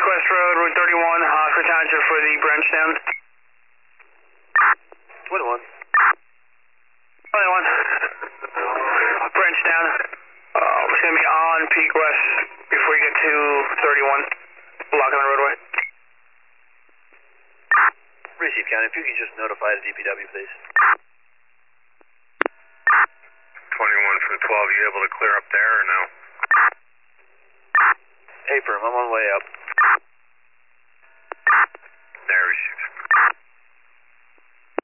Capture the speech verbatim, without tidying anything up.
West Road, Route thirty-one, Oscar Township for the Brenchtown. twenty-one. twenty-one. Brenchtown. Uh, it's going to be on Peak West before you get to thirty-one. Blocking the roadway. Receive, County. If you could just notify the D P W, please. twenty-one from twelve, you able to clear up there or no? Hey, firm, I'm on the way up.